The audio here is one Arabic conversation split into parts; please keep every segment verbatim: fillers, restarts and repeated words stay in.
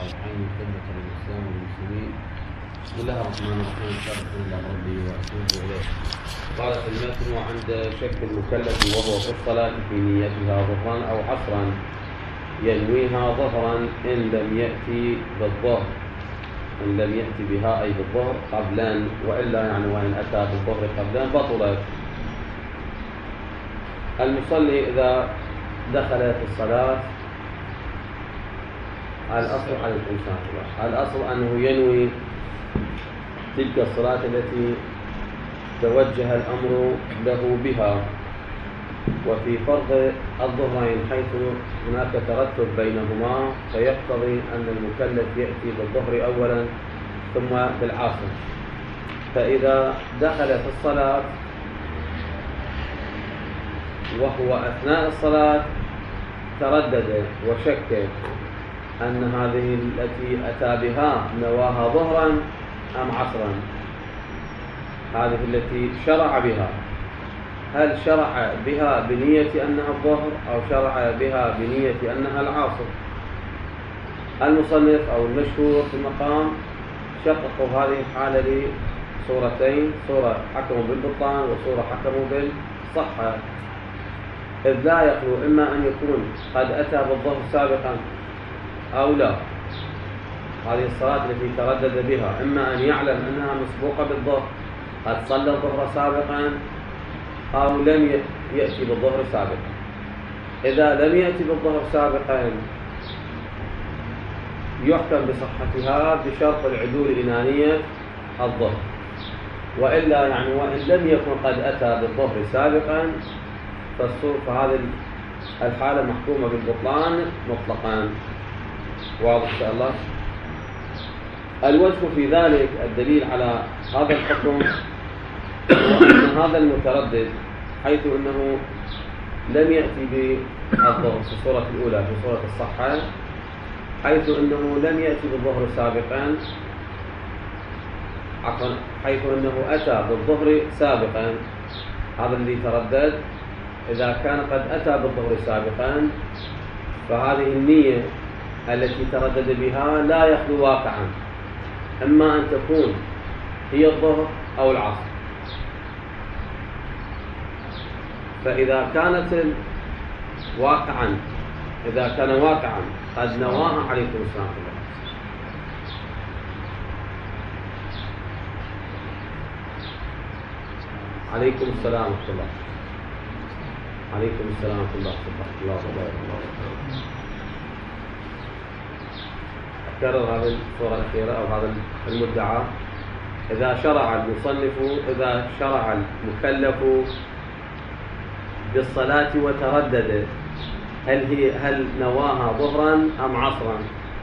الصالحين خدمة للإسلام والمسلمين. بسم الله الرحمن الرحيم. استغفر الله ربي وأتوب إليه. قال في المتن: وعند شك المكلف وهو في الصلاة في نيتها ظهرا أو عصرا ينويها ظهرا إن لم يأتي بالظهر إن لم يأتي بها أي بالظهر قبلا، وإلا يعني وإن أتى بالظهر قبلا بطلت. المصلي إذا دخل في الصلاة الأصل على الإنسان الأصل أنه ينوي تلك الصلاة التي توجه الأمر له بها. وفي فرض الظهرين حيث هناك ترتب بينهما فيقتضي أن المكلف يأتي بالظهر أولا ثم بالعصر. فإذا دخل في الصلاة وهو أثناء الصلاة تردد وشك أن هذه التي أتى بها نواها ظهرا أم عصرا، هذه التي شرع بها هل شرع بها بنية أنها الظهر أو شرع بها بنية أنها العصر؟ المصنف أو المشهور في المقام شققوا هذه الحالة لصورتين: صورة حكموا بالبطلان وصورة حكموا بالصحة، إذ لا يخلو إما أن يكون قد أتى بالظهر سابقا أو لا. هذه الصلاة التي تردد بها إما أن يعلم أنها مسبوقة بالظهر، قد صلى الظهر سابقا، أو لم يأتي بالظهر سابقا. إذا لم يأتي بالظهر سابقا يحكم بصحتها بشرط العدول إلى نية الظهر، وإلا يعني وإن لم يكن قد أتى بالظهر سابقا فهذه الحالة محكومة بالبطلان مطلقا. واضح إن شاء الله. الوجه في ذلك الدليل على هذا الحكم هو أن هذا المتردد حيث أنه لم يأتي بالظهر في الصورة الأولى في صورة الصحة، حيث أنه لم يأتي بالظهر سابقا عفوا حيث أنه أتى بالظهر سابقا، هذا الذي تردد. إذا كان قد أتى بالظهر سابقا فهذه النية التي تردد بها لا يخلو واقعا، إما أن تكون هي الظهر أو العصر. فإذا كانت واقعا إذا كان واقعا قد نواها عليكم السلام عليكم السلام ورحمة الله عليكم السلام ورحمة الله وبركاته. أكرر هذه الصورة الأخيرة أو هذا المدعى: إذا شرع المصنف إذا شرع المكلف بالصلاة وتردد هل هي هل نواها ظهرا أم عصرا؟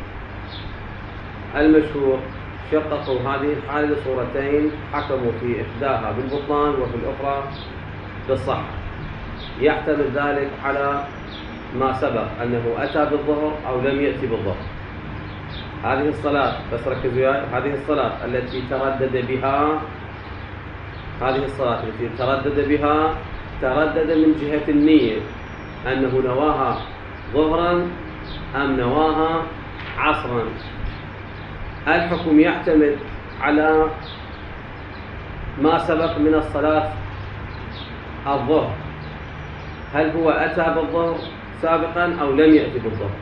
المشهور شققوا هذه الحالة لصورتين حكموا في إحداها بالبطلان وفي الأخرى بالصحة. يعتمد ذلك على ما سبق أنه أتى بالظهر أو لم يأتي بالظهر. هذه الصلاة بس ركزوا، هذه الصلاة التي تردد بها هذه الصلاة التي تردد بها تردد من جهة النية أنه نواها ظهرا أم نواها عصرا. الحكم يعتمد على ما سبق من الصلاة الظهر، هل هو أتى بالظهر سابقا أو لم يأتي بالظهر.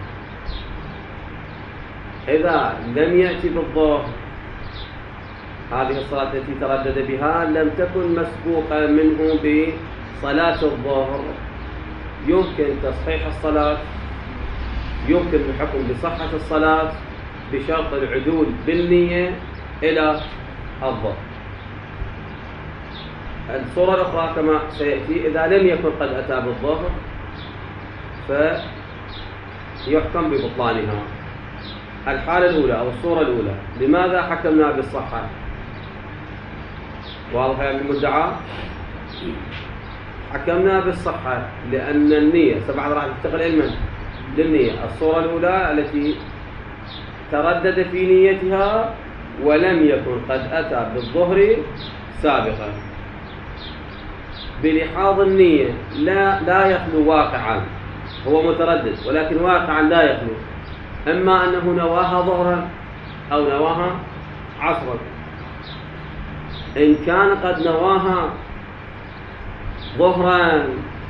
إذا لم يأتي بالظهر هذه الصلاة التي تردد بها لم تكن مسبوقة منه بصلاة الظهر، يمكن تصحيح الصلاة، يمكن الحكم بصحة الصلاة بشرط العدول بالنية إلى الظهر. الصورة الأخرى كما سيأتي: إذا لم يكن قد أتى بالظهر فيحكم ببطلانها. الحالة الأولى أو الصورة الأولى لماذا حكمنا بالصحة؟ واضح يعني المدعى؟ حكمنا بالصحة لأن النية سبعة راح تشتغل علما للنية. الصورة الأولى التي تردد في نيتها ولم يكن قد أتى بالظهر سابقا. بلحاظ النية لا لا يخلو واقعا، هو متردد ولكن واقعا لا يخلو إما أنه نواها ظهرا أو نواها عصرا. إن كان قد نواها ظهرا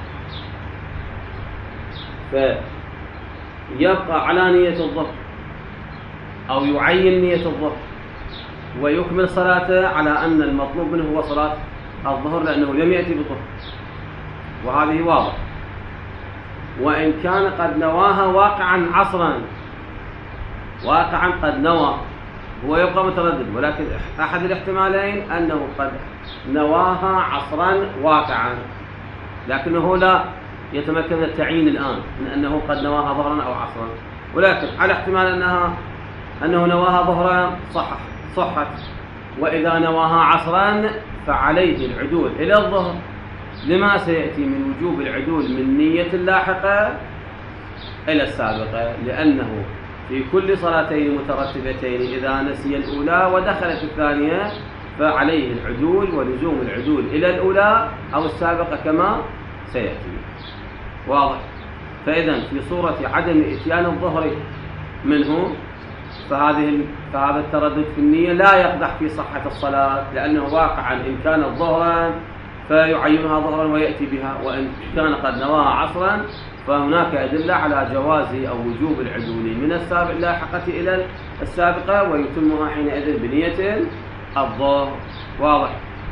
فيبقى على نية الظهر أو يعين نية الظهر ويكمل صلاته على أن المطلوب منه هو صلاة الظهر لأنه لم يأتي بالظهر، وهذه واضح. وإن كان قد نواها واقعا عصرا، واقعا قد نوى، هو يبقى متردد، ولكن أحد الاحتمالين أنه قد نواها عصرا واقعا لكنه لا يتمكن التعيين الآن من أنه قد نواها ظهرا أو عصرا، ولكن على احتمال أنها أنه نواها ظهرا صح صحت، وإذا نواها عصرا فعليه العدول إلى الظهر لما سيأتي من وجوب العدول من نية اللاحقة إلى السابقة، لأنه في كل صلاتين مترتبتين إذا نسي الأولى ودخلت الثانية فعليه العدول ولزوم العدول إلى الأولى أو السابقة كما سيأتي. واضح؟ فإذا في صورة عدم إتيان الظهر منه فهذه فهذا التردد في النية لا يقدح في صحة الصلاة، لأنه واقعا إن كانت ظهرا فيعينها ظهرا ويأتي بها، وإن كان قد نواها عصرا فهناك أدلة على جواز أو وجوب العدول من السابق اللاحقة إلى السابقة ويتمها حينئذ بنية الظهر. واضح؟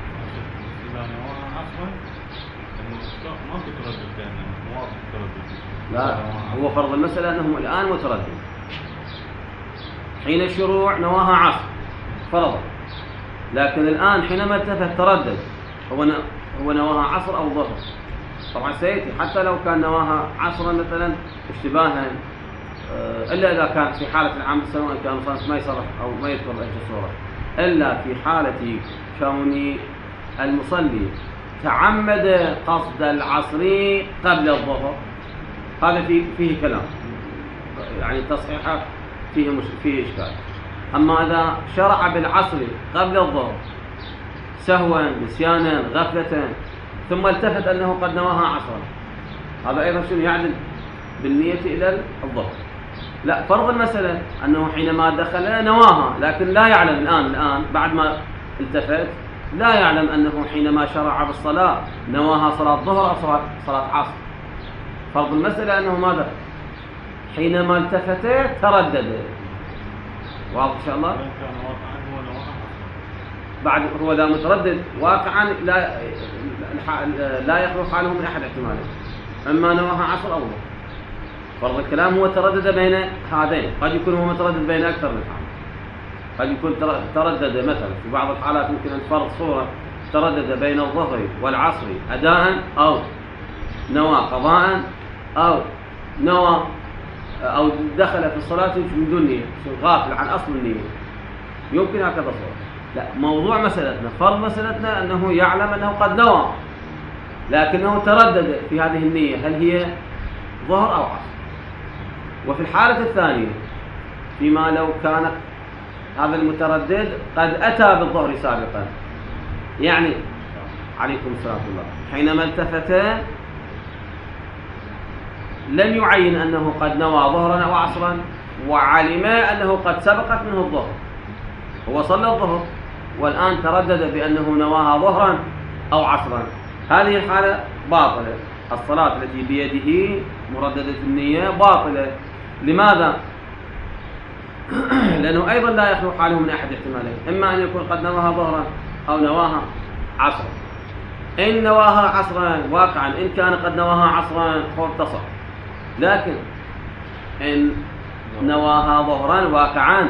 لا، هو فرض المسألة أنهم الآن متردد. حين الشروع نواها عصر فرض، لكن الآن حينما التفت تردد هو هو نواها عصر أو ظهر. طبعا سيأتي حتى لو كان نواها عصرا مثلا اشتباها، إلا إذا كان في حالة العمد سواء كان مصنف ما يصرح أو ما يذكر بأي صورة، إلا في حالة كون المصلي تعمد قصد العصر قبل الظهر، هذا فيه, فيه كلام يعني تصحيحه فيه مش فيه إشكال. أما إذا شرع بالعصر قبل الظهر سهوا نسيانا غفلة ثم التفت أنه قد نواها عصرا، هذا أيضا شنو يعدل بالنية إلى الظهر. لا، فرض المسألة أنه حينما دخل نواها لكن لا يعلم الآن الآن بعد ما التفت لا يعلم أنه حينما شرع بالصلاة نواها صلاة ظهر أو صلاة, صلاة عصر. فرض المسألة أنه ماذا؟ حينما التفت تردد. واضح إن شاء الله؟ بعد هو لا متردد واقعا لا لا يخلو حاله من أحد احتمالين، أما نواها عصر أو ظهر. فرض الكلام هو تردد بين هذين، قد يكون هو متردد بين أكثر من حال، قد يكون تردد مثلا في بعض الحالات ممكن أن فرض صورة تردد بين الظهر والعصر أداء أو نوى قضاء أو نوى أو دخل في الصلاة من دون نية غافل عن أصل النية، يمكن هكذا صورة. لا، موضوع مسألتنا فرض مسألتنا أنه يعلم أنه قد نوى لكنه تردد في هذه النية هل هي ظهر أو عصر. وفي الحالة الثانية فيما لو كان هذا المتردد قد أتى بالظهر سابقا، يعني عليكم السلام الله حينما التفت لم يعين أنه قد نوى ظهرا أو عصرا وعلم أنه قد سبقت منه الظهر، هو صلى الظهر والآن تردد بأنه نواها ظهرا أو عصرا، هذه الحالة باطلة، الصلاة التي بيده مرددة النية باطلة. لماذا؟ لأنه أيضا لا يخلو حاله من أحد احتمالين، إما أن يكون قد نواها ظهرا أو نواها عصرا. إن نواها عصرا واقعا إن كان قد نواها عصرا فهو اتصل، لكن إن نواها ظهرا واقعا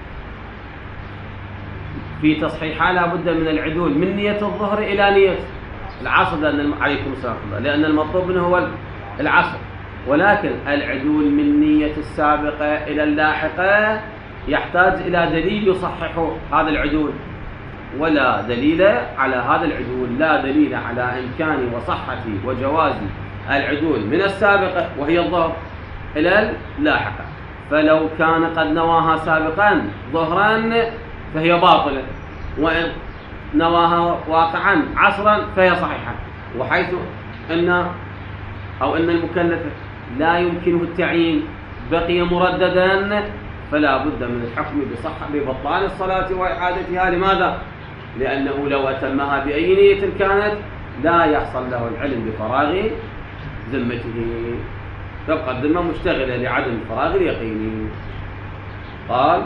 في تصحيحها لا بد من العدول من نية الظهر إلى نية العصر، لأن عليكم السلام الله لأن المطلوب منه هو العصر، ولكن العدول من نية السابقة إلى اللاحقة يحتاج إلى دليل يصحح هذا العدول، ولا دليل على هذا العدول، لا دليل على إمكان وصحة وجواز العدول من السابقة وهي الظهر إلى اللاحقة. فلو كان قد نواها سابقا ظهرا فهي باطلة، وإن نواها واقعا عصرا فهي صحيحة، وحيث أن أو أن المكلف لا يمكنه التعيين بقي مرددا فلا بد من الحكم بصحة ببطلان الصلاة وإعادتها. لماذا؟ لأنه لو أتمها بأي نية كانت لا يحصل له العلم بفراغ ذمته، تبقى الذمة مشتغلة لعدم فراغ اليقين. قال: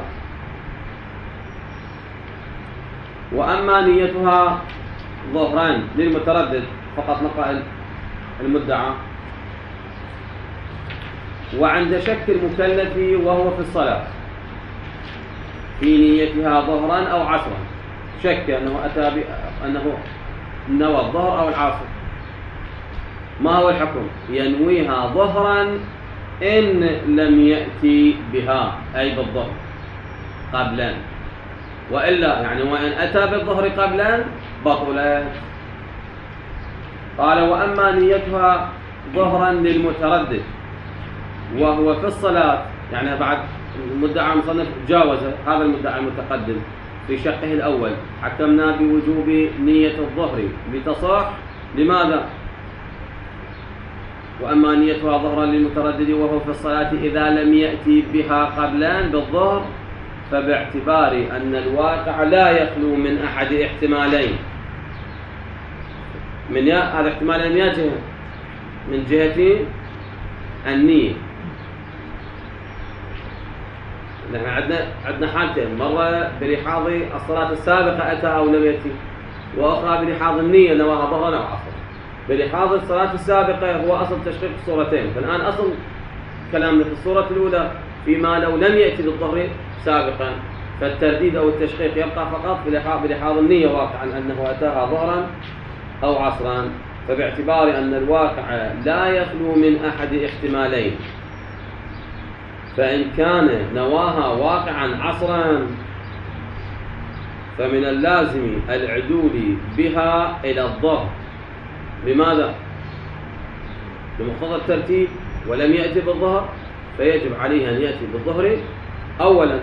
وأما نيتها ظهران للمتردد، فقط نقرأ المدعى: وعند شك المكلف وهو في الصلاة في نيتها ظهرا أو عصرا، شك أنه أتى أنه نوى الظهر أو العصر، ما هو الحكم؟ ينويها ظهرا إن لم يأتي بها أي بالظهر قبلا، وإلا يعني وإن أتى بالظهر قبلا بطلت. قال: وأما نيتها ظهرا للمتردد وهو في الصلاة، يعني بعد المدعى المصنف جاوز هذا المدعى المتقدم في شقه الأول، حكمنا بوجوب نية الظهر لتصح. لماذا؟ وأما نيتها ظهرا للمتردد وهو في الصلاة إذا لم يأتي بها قبلا بالظهر، فباعتبار أن الواقع لا يخلو من أحد احتمالين. من هذا الاحتمال من جهة من جهة النية. نحن عندنا عندنا حالتين، مرة بلحاظ الصلاة السابقة أتى أو لم يأتي، وأخرى بلحاظ النية نواها ظهرا أو عصرا. بلحاظ الصلاة السابقة هو أصل تشقيق الصورتين، فالآن أصل كلامنا في الصورة الأولى فيما لو لم يأتي بالظهر سابقا، فالترديد أو التشقيق يبقى فقط بلحاظ النية واقعا أنه أتاها ظهرا أو عصرا. فباعتبار أن الواقع لا يخلو من أحد احتمالين، فإن كان نواها واقعا عصرا فمن اللازم العدول بها إلى الظهر. لماذا؟ بمقتضى الترتيب، ولم يأتي بالظهر فيجب عليه أن يأتي بالظهر أولا.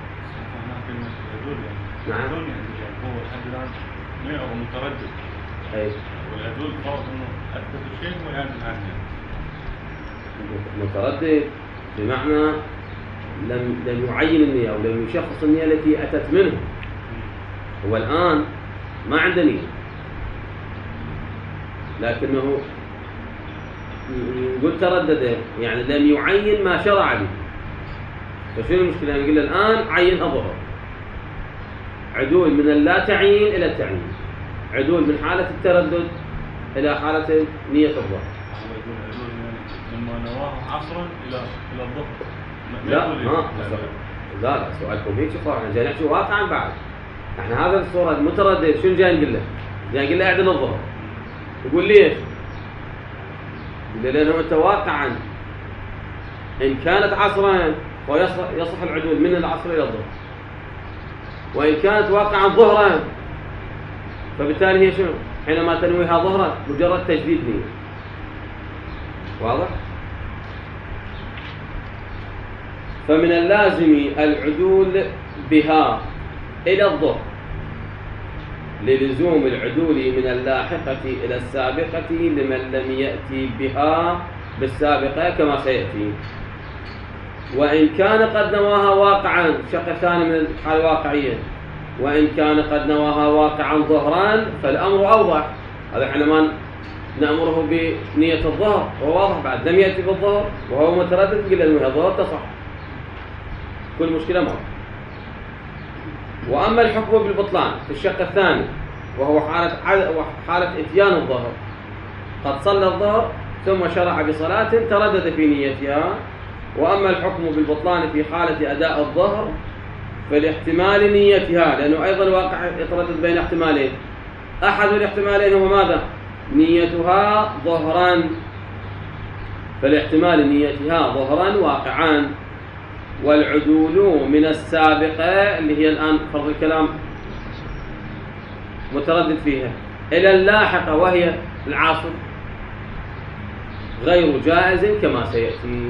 نعم. هو الحد الآن ما هو متردد. أي. والعدول فرض إنه أثبت الشيء ويعمل عنه. متردد بمعنى لم لم يعين النية أو لم يشخص النية التي أتت منه. هو الآن ما عنده نية، لكنه يقول تردد، يعني لم يعين ما شرع به. فشنو المشكلة؟ نقول الآن عين الظهر، عدول من اللا تعيين إلى التعيين، عدول من حالة التردد إلى حالة نية الظهر. لما نواه عصرا إلى إلى الظهر. لا ما لا لا سؤالكم هيك صار، احنا جاي نحكي واقعا بعد. احنا هذا الصورة المتردد شنو جاي نقول له؟ جاي نقول له اعدل الظهر. يقول ليش؟ يقول لأنه أنت واقعا إن كانت عصرا فيصح العدول من العصر إلى الظهر، وإن كانت واقعا ظهرا فبالتالي هي شنو؟ حينما تنويها ظهرا مجرد تجديد نية. واضح؟ فمن اللازم العدول بها إلى الظهر للزوم العدول من اللاحقة إلى السابقة لمن لم يأتي بها بالسابقة كما سيأتي. وإن كان قد نواها واقعا، الشق الثاني من الحالة الواقعية، وإن كان قد نواها واقعا ظهران فالأمر أوضح. هذا حينما نأمره بنية الظهر وهو واضح بعد لم يأتي بالظهر وهو متردد قل أنه الظهر تصح، كل مشكلة معه. وأما الحكم بالبطلان في الشق الثاني وهو حالة حالة إتيان الظهر، قد صلى الظهر ثم شرع بصلاة تردد في نيتها. وأما الحكم بالبطلان في حالة أداء الظهر فالاحتمال نيتها، لأنه أيضا واقع يتردد بين احتمالين، أحد الاحتمالين هو ماذا؟ نيتها ظهرا، فالاحتمال نيتها ظهرا واقعان. والعدول من السابقة اللي هي الآن فرض الكلام متردد فيها إلى اللاحقة وهي العاصر غير جائز كما سيأتي.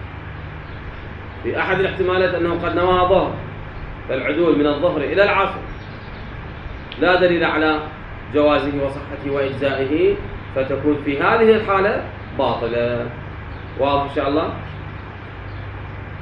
في أحد الاحتمالات أنه قد نواها ظهر، فالعدول من الظهر إلى العصر لا دليل على جوازه وصحته وإجزائه، فتكون في هذه الحالة باطلة. واضح إن شاء الله؟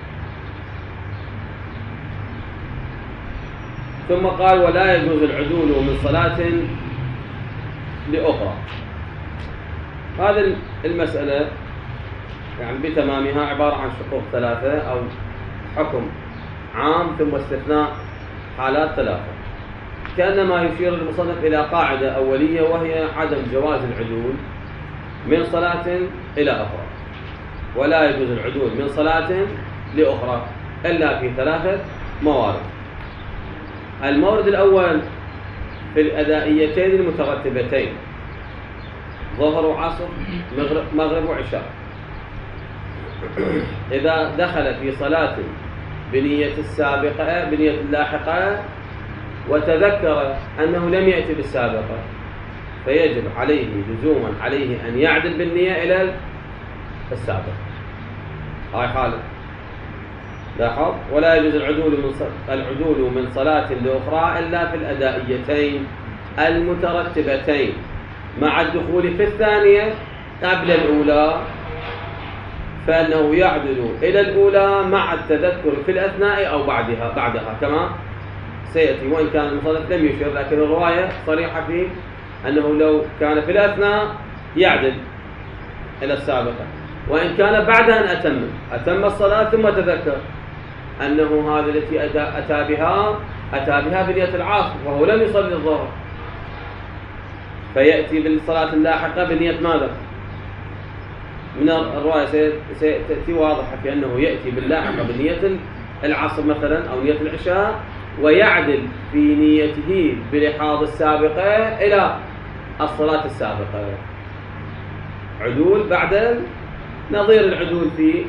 ثم قال ولا يجوز العدول من صلاة لأخرى. هذه المسألة يعني بتمامها عبارة عن شقوق ثلاثة أو حكم عام ثم استثناء حالات ثلاثة، كأنما يشير المصنف إلى قاعدة أولية وهي عدم جواز العدول من صلاة إلى أخرى، ولا يجوز العدول من صلاة لأخرى إلا في ثلاثة موارد. المورد الأول في الأدائيتين المترتبتين ظهر وعصر مغرب, مغرب وعشاء، إذا دخل في صلاة بنية السابقة بنية اللاحقة وتذكر أنه لم يأتي بالسابقة فيجب عليه لزوما عليه أن يعدل بالنية إلى السابقة. هاي حالة لاحظ. ولا يجوز العدول من العدول من صلاة لأخرى إلا في الأدائيتين المترتبتين مع الدخول في الثانية قبل الأولى، فإنه يعدل إلى الأولى مع التذكر في الأثناء أو بعدها بعدها كما سيأتي، وإن كان المصنف لم يشير، لكن الرواية صريحة في أنه لو كان في الأثناء يعدل إلى السابقة، وإن كان بعد أن أتم أتم الصلاة ثم تذكر أنه هذا التي أتى بها أتى بها بنية العصر وهو لم يصلي الظهر، فيأتي بالصلاة اللاحقة بنية ماذا؟ من الرواية ستأتي واضحة في أنه يأتي باللاحقة بنية العصر مثلا أو نية العشاء، ويعدل في نيته بلحاظ السابقة إلى الصلاة السابقة. عدول بعد نظير العدول في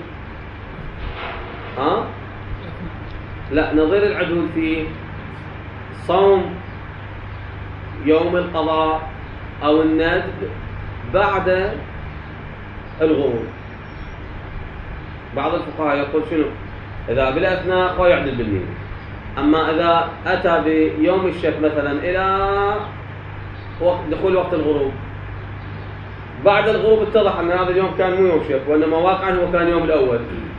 ها؟ لا، نظير العدول في صوم يوم القضاء أو الندب بعد الغروب. بعض الفقهاء يقول شنو؟ إذا بالأثناء فهو يعدل بالنية، أما إذا أتى بيوم الشك مثلا إلى دخول وقت الغروب، بعد الغروب اتضح أن هذا اليوم كان مو يوم شك وإنما واقعا هو كان يوم الأول،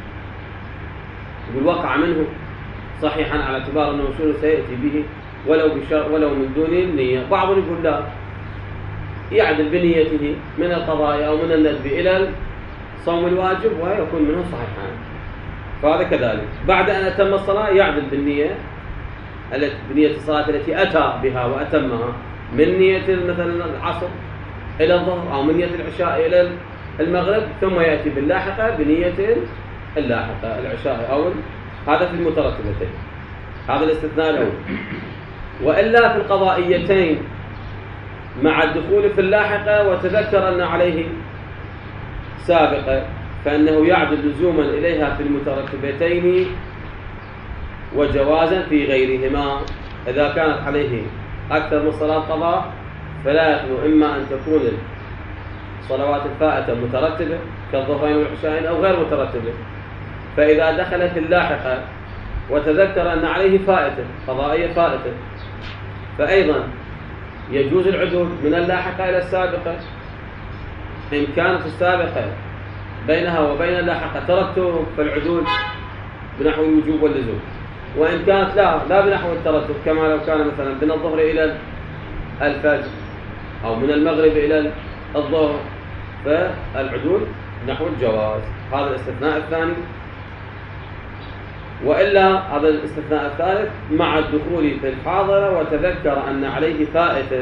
يقول وقع منه صحيحا على اعتبار أنه شنو سيأتي به ولو بشر ولو من دون النية. بعضهم يقول لا، يعدل بنيته من القضاء أو من الندب إلى صوم الواجب ويكون منه صحيحا. فهذا كذلك بعد أن أتم الصلاة يعدل بالنية بنية الصلاة التي أتى بها وأتمها من نية مثلا العصر إلى الظهر أو من نية العشاء إلى المغرب، ثم يأتي باللاحقة بنية اللاحقة العشاء أو هذا في المترتبتين. هذا الاستثناء الأول. وإلا في القضائيتين مع الدخول في اللاحقة وتذكر أن عليه سابقة فإنه يعدل لزوما إليها في المترتبتين وجوازا في غيرهما. إذا كانت عليه أكثر من صلاة قضاء فلا يخلو إما أن تكون الصلوات الفائتة مترتبة كالظهرين والعشاءين أو غير مترتبة، فإذا دخل في اللاحقة وتذكر أن عليه فائتة قضائية فائتة فأيضا يجوز العدول من اللاحقة إلى السابقة إن كانت السابقة بينها وبين اللاحقة ترتب، فالعدول بنحو الوجوب واللزوم، وإن كانت لا لا بنحو الترتب كما لو كان مثلا من الظهر إلى الفجر أو من المغرب إلى الظهر فالعدول نحو الجواز. هذا الاستثناء الثاني. وإلا هذا الاستثناء الثالث مع الدخول في الحاضرة وتذكر أن عليه فائتة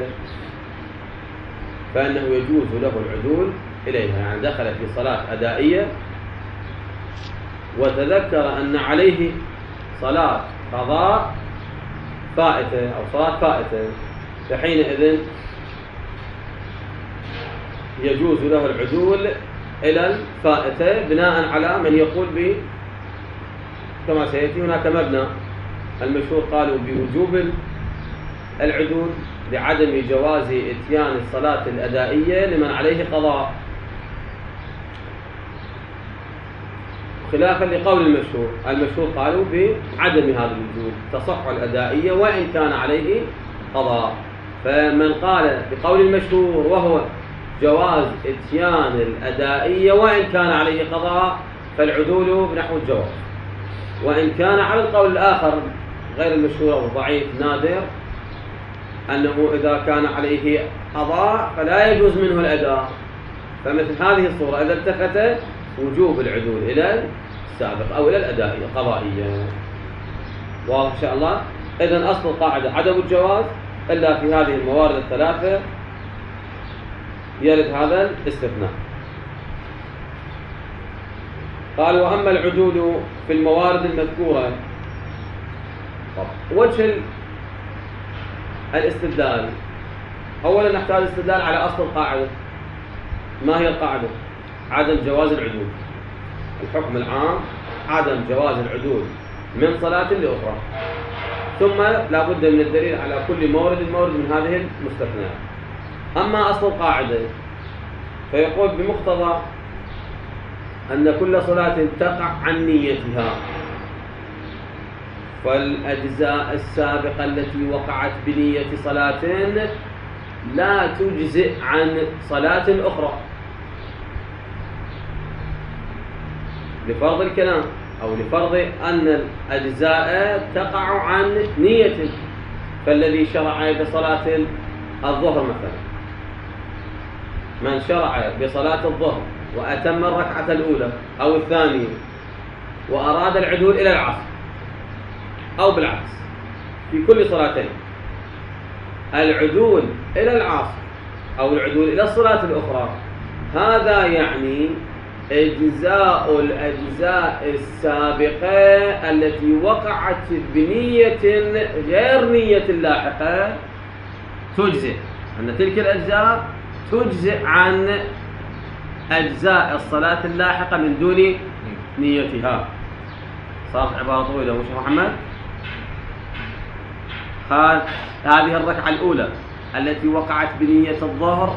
فإنه يجوز له العدول إليها، يعني دخل في صلاة أدائية وتذكر أن عليه صلاة قضاء فائتة أو صلاة فائتة، فحينئذ يجوز له العدول إلى الفائتة بناء على من يقول ب كما سيأتي هناك مبنى المشهور قالوا بوجوب العدول لعدم جواز إتيان الصلاة الأدائية لمن عليه قضاء، خلافا لقول المشهور. المشهور قالوا بعدم هذا الوجوب، تصح الأدائية وإن كان عليه قضاء. فمن قال بقول المشهور وهو جواز إتيان الأدائية وإن كان عليه قضاء فالعدول بنحو الجواز، وإن كان على القول الآخر غير المشهور أو الضعيف نادر أنه إذا كان عليه قضاء فلا يجوز منه الأداء، فمثل هذه الصورة إذا التفت وجوب العدول إلى السابق أو إلى الأداء القضائية. واضح إن شاء الله؟ إذن أصل القاعدة عدم الجواز إلا في هذه الموارد الثلاثة يرد هذا الاستثناء. قال وأما العدول في الموارد المذكورة، وجه الاستدلال أولا نحتاج استدلال على أصل القاعدة. ما هي القاعدة؟ عدم جواز العدول. الحكم العام عدم جواز العدول من صلاة لأخرى، ثم لا بد من الدليل على كل مورد مورد من هذه المستثنيات. أما أصل القاعدة فيقول بمقتضى أن كل صلاة تقع عن نيتها، فالأجزاء السابقة التي وقعت بنية صلاة لا تجزئ عن صلاة أخرى لفرض الكلام، أو لفرض أن الأجزاء تقع عن نية. فالذي شرع بصلاة الظهر مثلا، من شرع بصلاة الظهر وأتم الركعة الأولى أو الثانية وأراد العدول إلى العصر أو بالعكس في كل صلاتين، العدول إلى العصر أو العدول إلى الصلاة الأخرى، هذا يعني إجزاء الأجزاء السابقة التي وقعت بنية غير نية لاحقة تجزئ، أن تلك الأجزاء تجزئ عن أجزاء الصلاة اللاحقة من دون نيتها. صارت عبارة طويلة مش محمد؟ هذه الركعة الأولى التي وقعت بنية الظهر،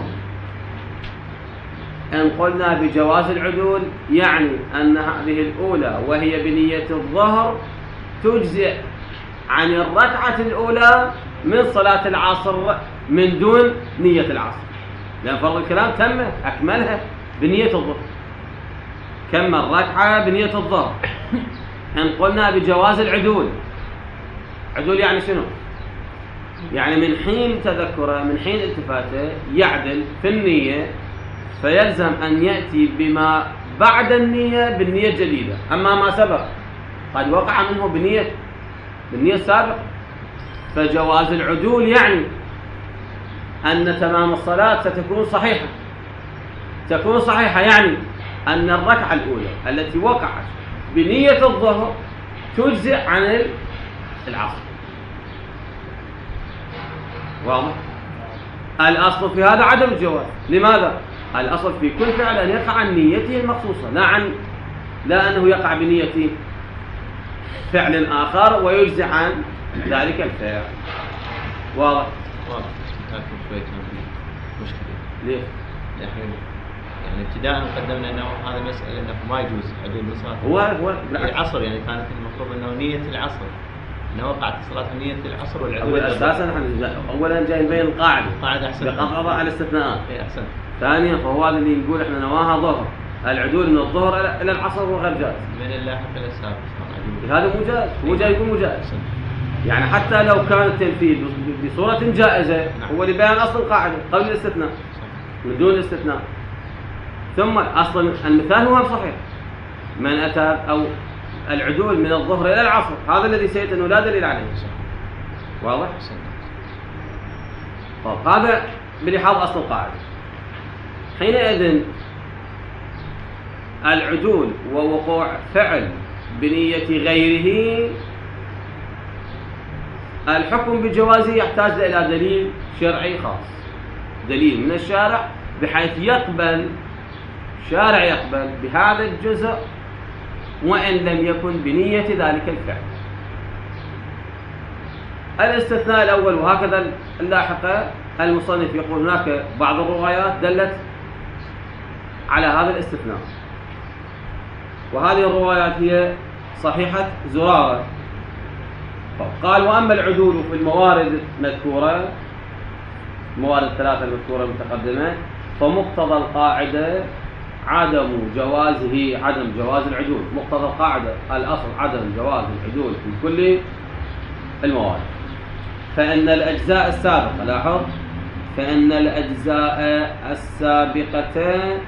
إن قلنا بجواز العدول يعني أن هذه الأولى وهي بنية الظهر تجزئ عن الركعة الأولى من صلاة العصر من دون نية العصر، لأن فرض الكلام تم أكملها بنية الظهر، كمل الركعة بنية الظهر. إن قلنا بجواز العدول، عدول يعني شنو؟ يعني من حين تذكره من حين التفاته يعدل في النية، فيلزم أن يأتي بما بعد النية بالنية الجديدة. أما ما سبق قد وقع منه بنية بالنية السابقة، فجواز العدول يعني أن تمام الصلاة ستكون صحيحة، تكون صحيحة يعني أن الركعة الأولى التي وقعت بنية الظهر تجزئ عن العصر. واضح؟ الأصل في هذا عدم الجواز. لماذا؟ الأصل في كل فعل أن يقع عن نيته المخصوصة، لا عن لا أنه يقع بنية فعل آخر ويجزئ عن ذلك الفعل. واضح؟ واضح. لكن شوي كان في مشكلة. ليه؟ يعني يعني ابتداء قدمنا أنه هذا مسألة أنه ما يجوز عدول من صلاة هو هو العصر، يعني كانت المفروض أنه نية العصر، أنه وقعت صلاة نية العصر والعدول. أول أساسا نحن أولا جاي نبين القاعدة قاعدة أحسن بقطع على الاستثناءات. إيه أحسن. ثانيا فهو هذا اللي نقول إحنا نواها ظهر، العدول من الظهر إلى العصر هو غير جائز. من اللاحق إلى السابق. هذا مو جائز، هو جاي يقول مو جائز. يعني حتى لو كان التنفيذ بصورة جائزة هو لبيان أصل القاعدة قبل الاستثناء من دون الاستثناء. ثم أصلا المثال هو صحيح، من أتى أو العدول من الظهر إلى العصر، هذا الذي سيئت أنه لا دليل عليه. واضح؟ طيب هذا بلحاظ أصل القاعدة. حينئذ العدول ووقوع فعل بنية غيره الحكم بجوازه يحتاج إلى دليل شرعي خاص، دليل من الشارع بحيث يقبل شارع يقبل بهذا الجزء وإن لم يكن بنية ذلك الفعل. الاستثناء الأول، وهكذا اللاحقة المصنف يقول هناك بعض الروايات دلت على هذا الاستثناء، وهذه الروايات هي صحيحة زرارة. قال وأما العدول في الموارد المذكورة، الموارد الثلاثة المذكورة المتقدمة، فمقتضى القاعدة عدم جوازه عدم جواز العدول. مقتضى القاعدة الأصل عدم جواز العدول في كل المواد. فإن الأجزاء السابقة، لاحظ، فإن الأجزاء السابقة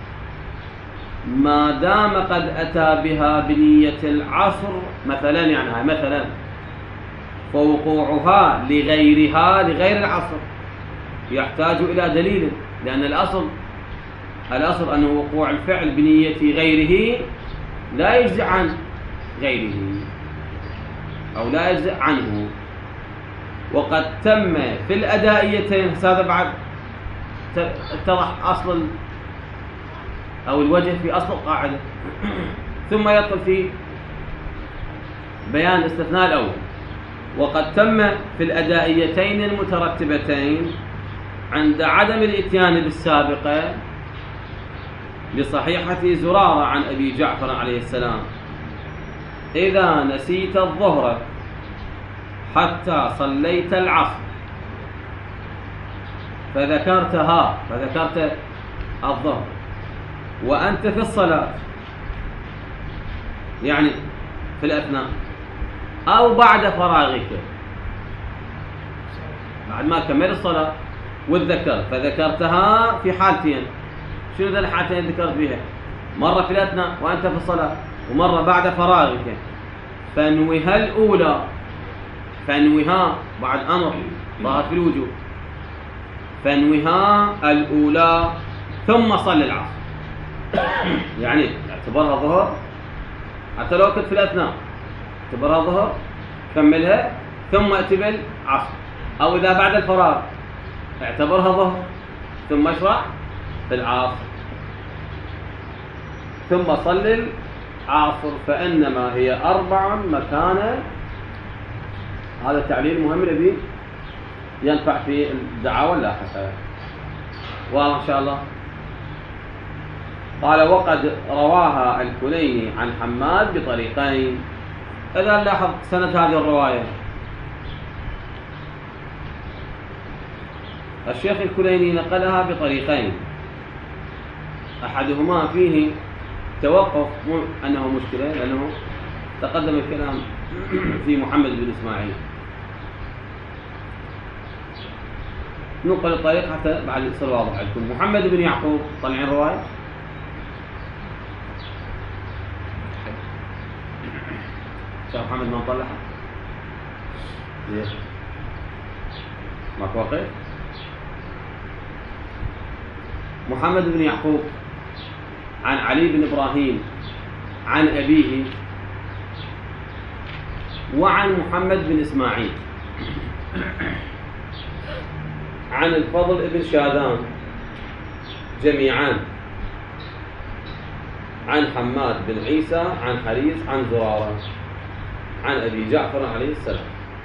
ما دام قد أتى بها بنية العصر مثلا، يعني مثلا، فوقوعها لغيرها لغير العصر يحتاج إلى دليل، لأن الأصل الأصل أن وقوع الفعل بنية غيره لا يجزئ عن غيره أو لا يجزئ عنه. وقد تم في الأدائيتين، هذا بعد اتضح أصل أو الوجه في أصل القاعدة، ثم يدخل في بيان الاستثناء الأول. وقد تم في الأدائيتين المترتبتين عند عدم الإتيان بالسابقة لصحيحة زرارة عن أبي جعفر عليه السلام: إذا نسيت الظهر حتى صليت العصر فذكرتها فذكرت الظهر وأنت في الصلاة، يعني في الأثناء، أو بعد فراغك، بعد ما كمل الصلاة وتذكرت، فذكرتها في حالتين. شنو ذا الحالتين ذكرت بها؟ مرة في الأثناء وأنت في الصلاة، ومرة بعد فراغك. فانوها الأولى، فانوها بعد أمر ظهر في الوجوب، فانوها الأولى ثم صل العصر. يعني اعتبرها ظهر حتى لو كنت في الأثناء، اعتبرها ظهر كملها ثم ائت بالعصر. أو إذا بعد الفراغ اعتبرها ظهر ثم اشرع في العصر ثم صل العصر، فإنما هي أربع مكان. هذا تعليل مهم الذي ينفع في الدعاوى اللاحقة. واضح إن شاء الله. قال: وقد رواها الكليني عن حماد بطريقين. إذا لاحظ سند هذه الرواية، الشيخ الكليني نقلها بطريقين، أحدهما فيه توقف أنه مشكلة، لأنه تقدم الكلام في محمد بن إسماعيل. نقل الطريق حتى بعد يصير واضح عندكم. محمد بن يعقوب، طلعين رواية شيخ محمد ما نطلعها ليش؟ ماكو وقت. محمد بن يعقوب عن علي بن إبراهيم عن أبيه وعن محمد بن إسماعيل عن الفضل بن شاذان جميعا عن حماد بن عيسى عن حريص عن زرارة عن أبي جعفر عليه السلام.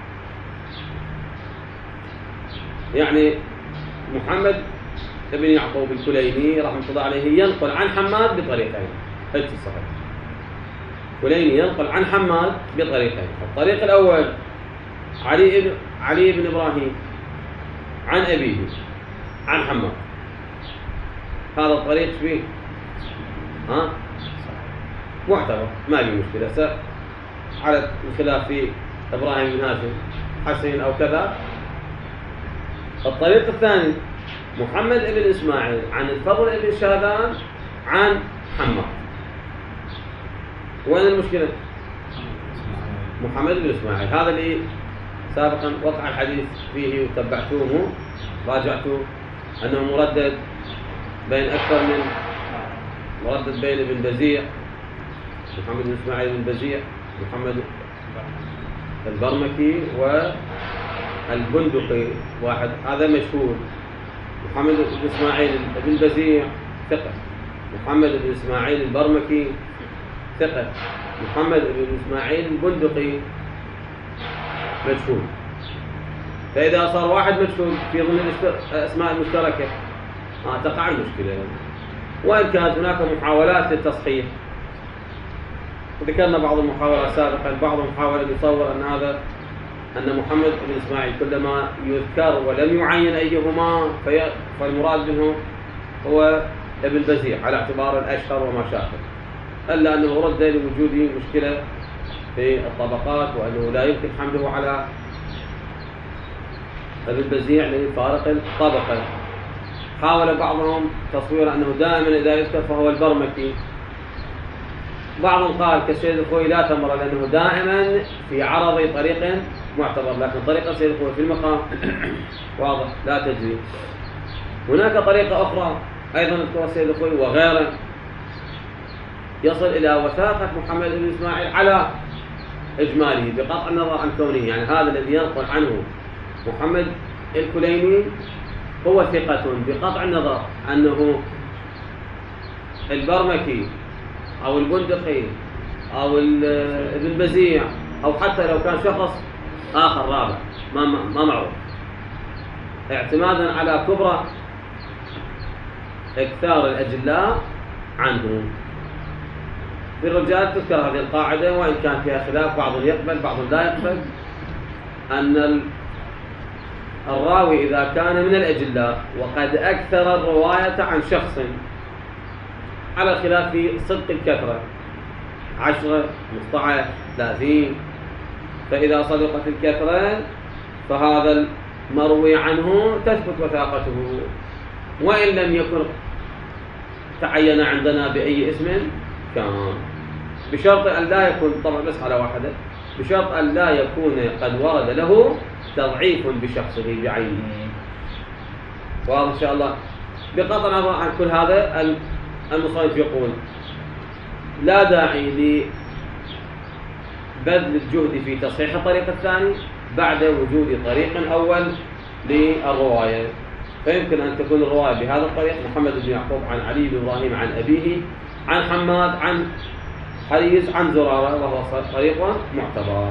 يعني محمد بن يعقوب الكليني رحمه الله عليه ينقل عن حماد بطريقين، هذا الصحيح. الكليني ينقل عن حماد بطريقين. الطريق الأول علي بن علي بن إبراهيم عن أبيه عن حماد، هذا الطريق فيه ها معتبر، ما في مشكلة. على الخلاف في إبراهيم بن هاشم حسين أو كذا. الطريق الثاني محمد بن إسماعيل عن الفضل بن شاذان عن حماد. وين المشكلة؟ محمد بن إسماعيل هذا اللي سابقا وقع الحديث فيه وتبعتوه راجعتوه أنه مردد بين أكثر من مردد بين ابن بزيع، محمد بن إسماعيل بن بزيع، محمد البرمكي والبندقي واحد، هذا مشهور. محمد بن إسماعيل بن بزيع ثقة، محمد بن إسماعيل البرمكي ثقة، محمد بن إسماعيل البندقي مجهول. فإذا صار واحد مجهول في ضمن الأسماء المشتركة آه تقع المشكلة. وإن كانت هناك محاولات للتصحيح، وذكرنا بعض المحاولات سابقا، بعض المحاولات يصور أن هذا أن محمد بن إسماعيل كلما يذكر ولم يعين أيهما فالمراد منه هو ابن بزيع على اعتبار الأشهر وما شابه، إلا أنه رد لوجود مشكلة في الطبقات، وأنه لا يمكن حمله على ابن بزيع لفارق الطبقة. حاول بعضهم تصوير أنه دائما إذا يذكر فهو البرمكي. بعضهم قال كسيد الخوي لا تمر لأنه دائما في عرض طريق معتبر، لكن طريقة سيد الخوي في المقام واضح لا تجري. هناك طريقة أخرى أيضا اذكر سيد الخوي وغيره يصل إلى وثاقة محمد بن إسماعيل على إجماله بقطع النظر عن كونه، يعني هذا الذي ينقل عنه محمد الكليني هو ثقة بقطع النظر أنه البرمكي أو البندقي أو ابن بزيع أو حتى لو كان شخص آخر رابع ما ما معروف، اعتمادا على كبرى إكثار الأجلاء عنه. في الرجال تذكر هذه القاعدة وإن كان فيها خلاف، بعضهم يقبل بعضهم لا يقبل، أن الراوي إذا كان من الأجلاء وقد أكثر الرواية عن شخص على خلاف صدق الكثرة عشرة مستعد ثلاثين، فإذا صدقت الكثرة فهذا المروي عنه تثبت وثاقته، وإن لم يكن تعين عندنا بأي اسم كان، بشرط أن لا يكون طبعا بس على واحدة، بشرط أن لا يكون قد ورد له تضعيف بشخصه بعينه. واضح إن شاء الله. بقطع النظر عن كل هذا المصنف يقول لا داعي لبذل الجهد في تصحيح الطريق الثاني بعد وجود طريق أول للرواية، فيمكن أن تكون الرواية بهذا الطريق محمد بن يعقوب عن علي بن إبراهيم عن أبيه عن حماد عن حريز عن زرارة، وهو طريق معتبر.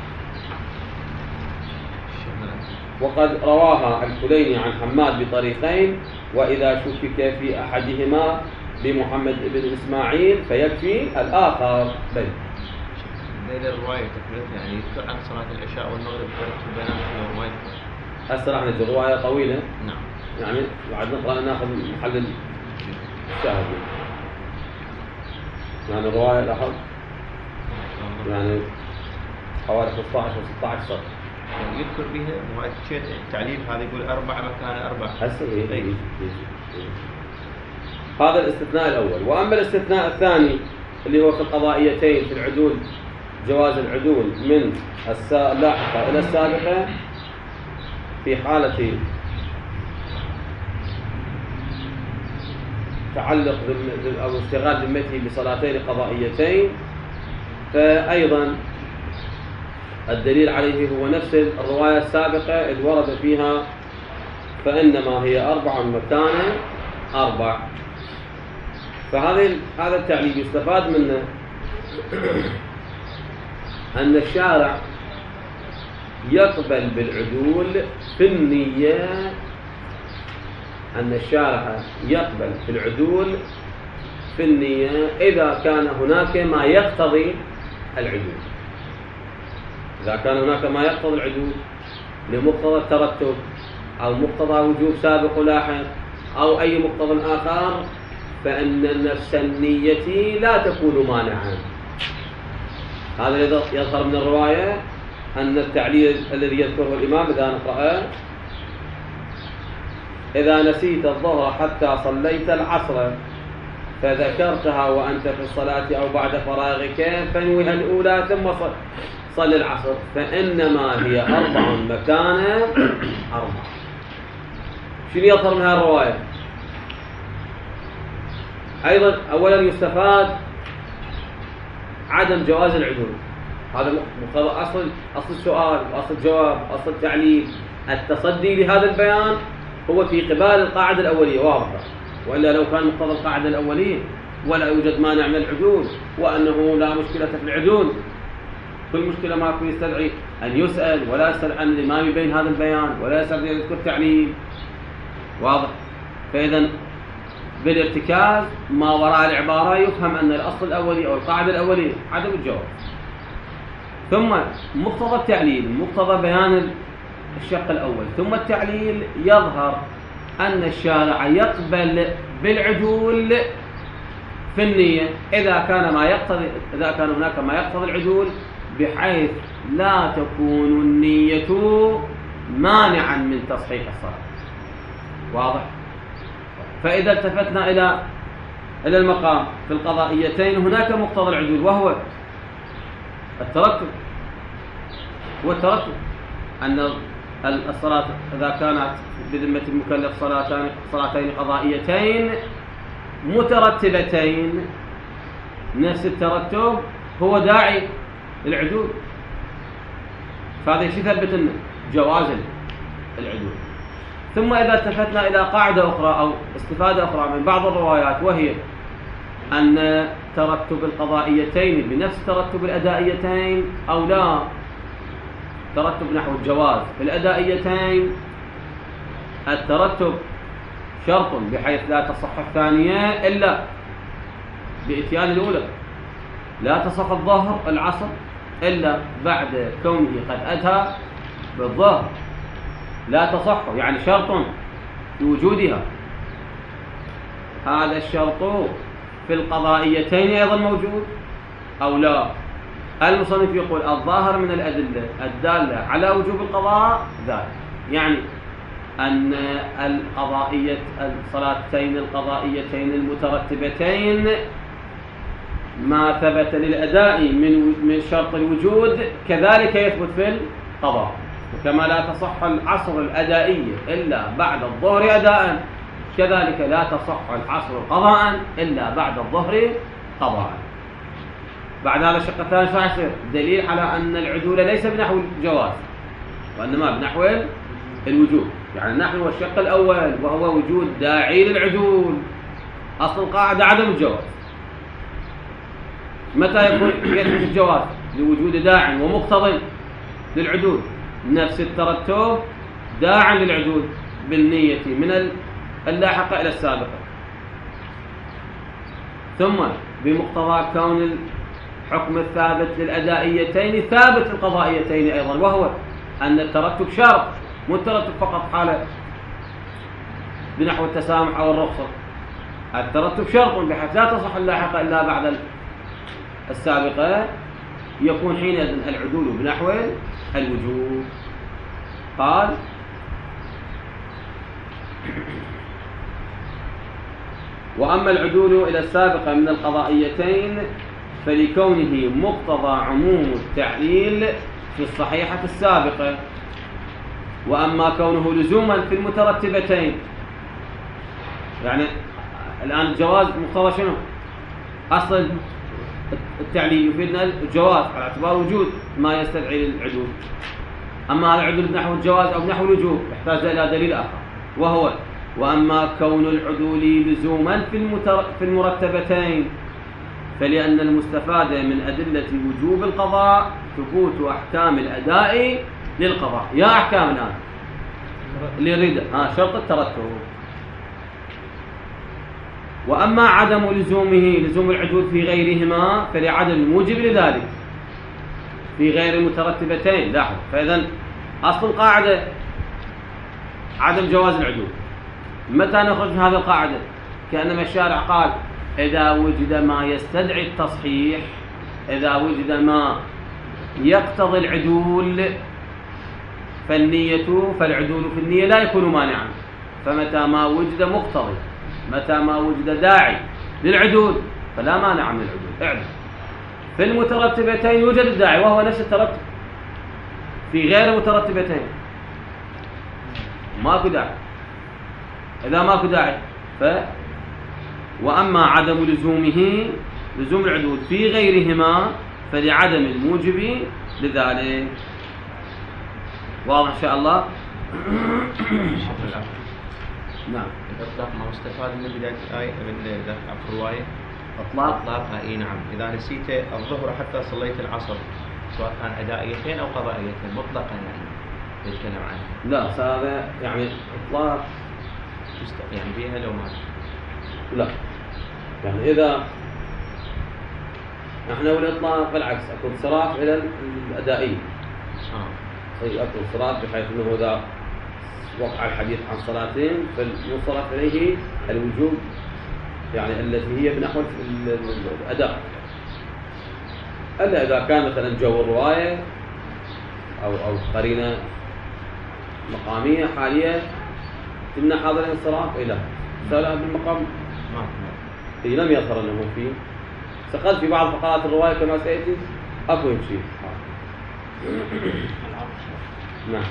وقد رواها الكليني عن حماد بطريقين، وإذا شكك في أحدهما بمحمد بن إسماعيل فيكفي الآخر. بل ليلة الرواية تكملتها يعني يذكر عن صلاة العشاء والمغرب في بيانات الرواية. هسه راح نجي رواية طويلة نعم، يعني بعد نقرأ ناخذ محل الشاهد، يعني الرواية لاحظ يعني حوالي خمسة عشر و ستة عشر سطر يعني يذكر بها رواية شيء التعليل هذا يقول أربعة مكان أربعة. هسه إيه إيه. هذا الاستثناء الأول. وأما الاستثناء الثاني اللي هو في القضائيتين في العدول، جواز العدول من اللاحقة إلى السابقة في حالة تعلق أو اشتغال ذمته بصلاتين قضائيتين، فأيضا الدليل عليه هو نفس الرواية السابقة اللي ورد فيها فإنما هي أربع مكان أربع. فهذا هذا التعليل يستفاد منه أن الشارع يقبل بالعدول في النية، أن الشارع يقبل في العدول في النية إذا كان هناك ما يقتضي العدول، إذا كان هناك ما يقتضي العدول لمقتضى الترتب أو مقتضى وجوب سابق ولاحق أو أي مقتضى آخر، فإن نفس النية لا تكون مانعا. هذا يظهر من الرواية أن التعليل الذي يذكره الإمام إذا نقرأه: إذا نسيت الظهر حتى صليت العصر فذكرتها وأنت في الصلاة أو بعد فراغك فانوها الأولى ثم صل العصر فإنما هي أربع مكان أربع. شنو يظهر من هذه الرواية؟ أيضا أولا يستفاد عدم جواز العدول. هذا أصل أصل السؤال وأصل الجواب وأصل التعليل. التصدي لهذا البيان هو في قبال القاعدة الأولية واضحة، وإلا لو كان مقتضى القاعدة الأولية ولا يوجد مانع من العدول وأنه لا مشكلة في العدول، كل مشكلة ما يكون يستدعي أن يسأل ولا يسأل عن الإمام يبين هذا البيان ولا يسأل أن يذكر تعليل واضح. فإذا بالارتكاز ما وراء العبارة يفهم أن الأصل الأولي أو القاعدة الأولية عدم الجواب. ثم مقتضى التعليل مقتضى بيان الشق الأول، ثم التعليل يظهر أن الشارع يقبل بالعدول في النية إذا كان ما يقتضي إذا كان هناك ما يقتضي العدول بحيث لا تكون النية مانعا من تصحيح الصلاة. واضح؟ فإذا التفتنا إلى إلى المقام في القضائيتين هناك مقتضى العدول وهو الترتب. هو الترتب أن الصلاة إذا كانت بذمة المكلف صلاتان صلاتين قضائيتين مترتبتين نفس الترتب هو داعي للعدول. فهذا الشيء ثبت لنا جواز العدول. ثم إذا التفتنا إلى قاعدة أخرى أو استفادة أخرى من بعض الروايات وهي أن ترتب القضائيتين بنفس ترتب الأدائيتين أو لا، ترتب نحو الجواز في الأدائيتين الترتب شرط بحيث لا تصح الثانية إلا بإتيان الأولى. لا تصح الظهر العصر إلا بعد كونه قد أتى بالظهر. لا تصح يعني شرط لوجودها. هذا الشرط في القضائيتين أيضا موجود أو لا؟ المصنف يقول الظاهر من الأدلة الدالة على وجوب القضاء ذلك، يعني أن القضائية الصلاتين القضائيتين المترتبتين ما ثبت للأداء من من شرط الوجود كذلك يثبت في القضاء. وكما لا تصح العصر الأدائية إلا بعد الظهر أداء كذلك لا تصح العصر قضاء إلا بعد الظهر قضاء. بعد هذا الشق الثاني شو يصير؟ دليل على أن العدول ليس بنحو الجواز وإنما بنحو الوجوب. يعني نحن والشق الأول وهو وجود داعي للعدول. أصل القاعدة عدم الجواز. متى يكون يثبت الجواز؟ لوجود داع ومقتض للعدول. نفس الترتب داع للعدول بالنية من اللاحقة إلى السابقة. ثم بمقتضى كون الحكم الثابت للأدائيتين ثابت للقضائيتين أيضا، وهو أن الترتب شرط مو الترتب فقط حالة بنحو التسامح أو الرخصة. الترتب شرط بحيث لا تصح اللاحقة إلا بعد السابقة. يكون حينئذ العدول بنحو الوجوب. قال وأما العدول إلى السابقة من القضائيتين فلكونه مقتضى عموم التعليل في الصحيحة السابقة. وأما كونه لزوما في المترتبتين، يعني الآن الجواز مقتضى شنو؟ أصل التعليل يفيدنا الجواز على اعتبار وجود ما يستدعي العدول. أما هذا العدول بنحو الجواز أو بنحو الوجوب يحتاج إلى دليل آخر، وهو وأما كون العدول لزوما في, المتر... في المرتبتين فلأن المستفاد من أدلة وجوب القضاء ثبوت أحكام الأداء للقضاء. يا أحكام الآن اللي يريد ها شرط الترتب. وأما عدم لزومه لزوم العدول في غيرهما فلعدم الموجب لذلك في غير المترتبتين. لاحظ، فإذا أصل القاعدة عدم جواز العدول. متى نخرج من هذه القاعدة؟ كأنما الشارع قال إذا وجد ما يستدعي التصحيح، إذا وجد ما يقتضي العدول فالنية فالعدول في النية لا يكون مانعا. فمتى ما وجد مقتضي، متى ما وجد داعي للعدول فلا مانع من العدول. اعلم في المترتبتين يوجد الداعي وهو نفس الترتب. في غير المترتبتين ماكو داعي. إذا ماكو داعي ف وأما عدم لزومه لزوم العدول في غيرهما فلعدم الموجب لذلك. واضح إن شاء الله؟ نعم. الإطلاق ما استفاد من بداية الآية من الرواية؟ إطلاق إطلاقها إي نعم. إذا نسيت الظهر حتى صليت العصر سواء كان أدائيتين أو قضائيتين مطلقا يعني يتكلم عنه. لا هذا يعني إطلاق يعني فيها لو ما لا يعني إذا نحن والإطلاق بالعكس أكو انصراف إلى الأدائي. آه. أي أكو انصراف بحيث أنه إذا وقع الحديث عن صلاتين فالمنصرف إليه الوجوب يعني التي هي بنحو الأداء. إلا إذا كان مثلا جو الرواية أو أو قرينة مقامية حالية تمنع هذا الانصراف. إلى سأل بالمقام ما إيه لم يظهر أنه فيه سقط في بعض فقرات الرواية كما سيأتي أكو شيء. نعم.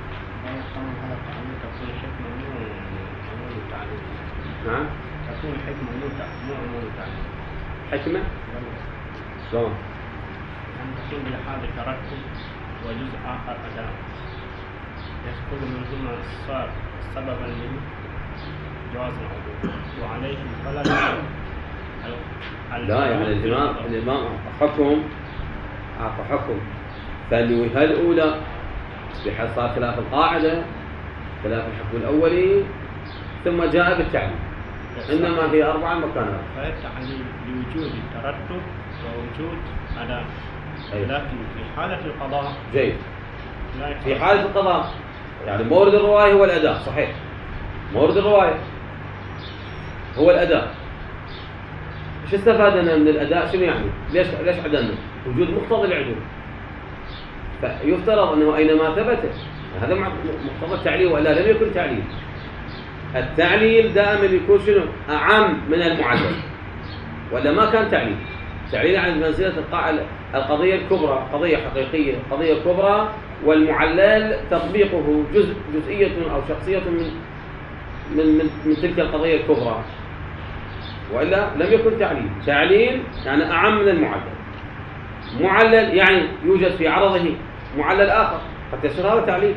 نعم. تكون حكمة مو عموم تعليم. حكمة؟ شلون؟ أن تكون لهذا ترتب وجزء آخر أداء يدخل منهما الصار سببا لجواز العدول وعليه فلا لا يعني الإمام الإمام حكم أعطى حكم فالوجهة الأولى بحيث صار خلاف القاعدة خلاف الحكم الأولي ثم جاء بالتعليم إنما هي أربع مكانات. فالتعليم لوجود الترتب ووجود أداء. لكن في حالة القضاء جيد. في حالة القضاء يعني مورد الرواية هو الأداء. صحيح مورد الرواية هو الأداء. ايش استفادنا من الأداء؟ شنو يعني؟ ليش ليش عدلنا؟ وجود مقتضى العدول. فيفترض أنه أينما ثبت هذا مقتضى التعليل ولا لم يكن تعليل. التعليل دائما يكون شنو؟ أعم من المعلل ولا ما كان تعليل. تعليل عن منزلة القضية الكبرى قضية حقيقية قضية كبرى والمعلل تطبيقه جزء جزئية أو شخصية من من من, من تلك القضية الكبرى وإلا لم يكن تعليل. تعليل يعني أعم من المعلل. معلل يعني يوجد في عرضه معلل آخر قد يصير هذا تعليل.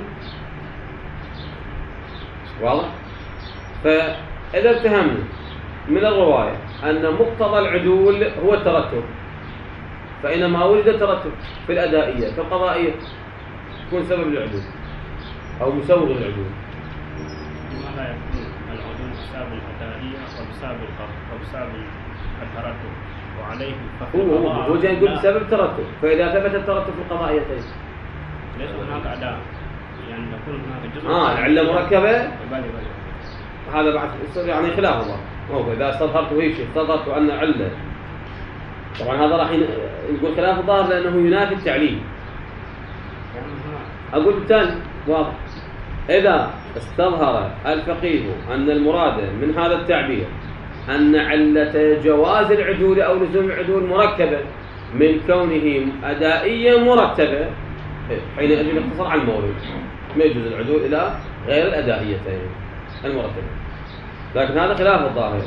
واضح؟ فإذا اتهمنا من الرواية أن مقتضى العدول هو الترتب فإنما وجد ترتب في الأدائية في القضائية يكون سبب العدول أو مسوغ العدول. لماذا يكون العدول بسبب الأدائية وبسبب القضاء وبسبب الترتب وعليه هو هو جاي يقول بسبب الترتب فإذا ثبت الترتب في القضائيتين ليس هناك أداء يعني يكون هناك جزء آه العلة مركبة. بالي بالي هذا بعد يعني خلاف الله. هو إذا استظهرت هي شيء استظهرت أن علة طبعا هذا راح يقول خلاف الظاهر لأنه ينافي التعليل. أقول بالتالي واضح إذا استظهر الفقيه أن المراد من هذا التعبير أن علة جواز العدول أو لزوم العدول مركبة من كونه أدائية مرتبة حينئذ يقتصر على المورد ما يجوز العدول إلى غير الأدائيتين المرتبة. لكن هذا خلاف الظاهر.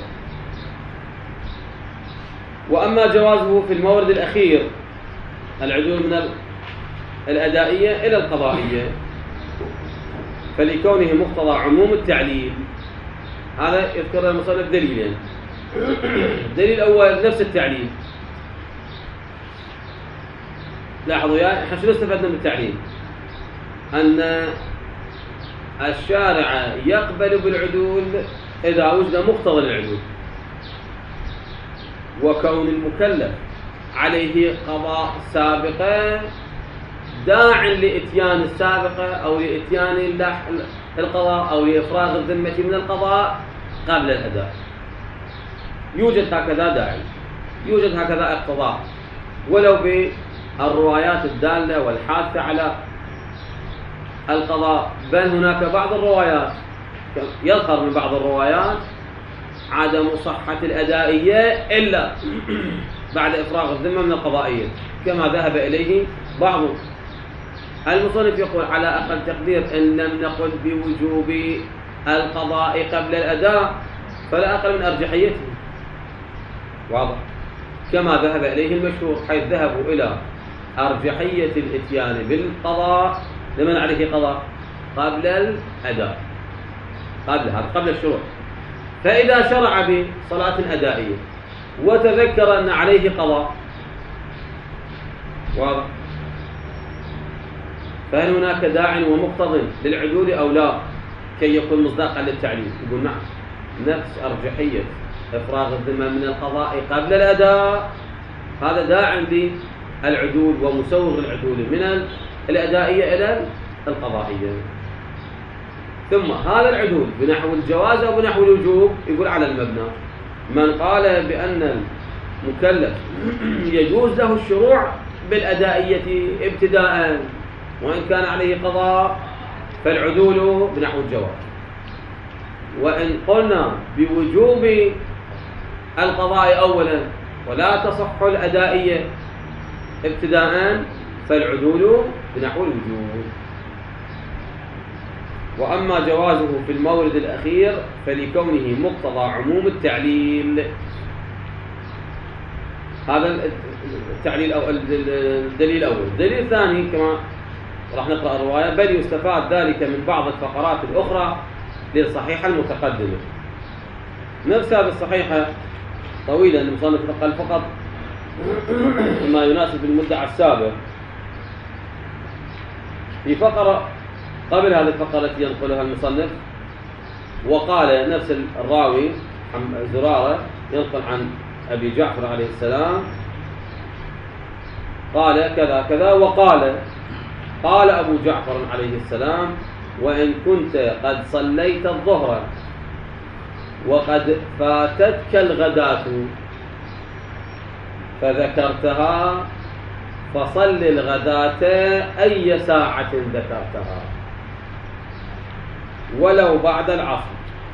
وأما جوازه في المورد الأخير العدول من الأدائية إلى القضائية فلكونه مقتضى عموم التعليل هذا يذكر المصنف دليلين. الدليل الأول نفس التعليل. لاحظوا يا احنا شنو استفدنا من التعليل؟ أن الشارع يقبل بالعدول إذا وجد مقتضى العدول وكون المكلف عليه قضاء سابقة داع لإتيان السابقة أو لإتيان القضاء أو لإفراغ الذمة من القضاء قبل الأداء. يوجد هكذا داعي يوجد هكذا اقتضاء ولو بالروايات الدالة والحاثة على القضاء. بل هناك بعض الروايات يظهر من بعض الروايات عدم صحة الأدائية إلا بعد إفراغ الذمة من القضائية كما ذهب إليه بعض المصنف. يقول على أقل تقدير إن لم نقل بوجوب القضاء قبل الأداء فلا أقل من أرجحيته. واضح؟ كما ذهب إليه المشهور حيث ذهبوا إلى أرجحية الإتيان بالقضاء لمن عليه قضاء قبل الأداء قبل هذا قبل الشروع. فإذا شرع بصلاة أدائية وتذكر أن عليه قضاء واضح فهل هناك داع ومقتض للعدول أو لا كي يكون مصداقا للتعليل؟ يقول نعم نفس أرجحية إفراغ الذمة من القضاء قبل الأداء هذا داع للعدول ومسوغ العدول من الأدائية إلى القضائية. ثم هذا العدول بنحو الجواز أو بنحو الوجوب يقول على المبنى. من قال بأن المكلف يجوز له الشروع بالأدائية ابتداء، وإن كان عليه قضاء فالعدول بنحو الجواز. وإن قلنا بوجوب القضاء أولا ولا تصح الأدائية ابتداء فالعدول بنحو الوجوب. وأما جوازه في المورد الأخير فلكونه مقتضى عموم التعليل. هذا التعليل أو الدليل الأول. الدليل الثاني كما راح نقرأ الرواية: بل يستفاد ذلك من بعض الفقرات الأخرى للصحيحة المتقدمة. نفس هذه الصحيحة طويلة، المصنف نقل فقط ما يناسب المدعى السابق. في فقرة قبل هذه الفقرة التي ينقلها المصنف، وقال نفس الراوي زرارة ينقل عن أبي جعفر عليه السلام قال كذا كذا، وقال قال أبو جعفر عليه السلام: وإن كنت قد صليت الظهر وقد فاتتك الغداة فذكرتها فصل الغداة أي ساعة ذكرتها ولو بعد العصر،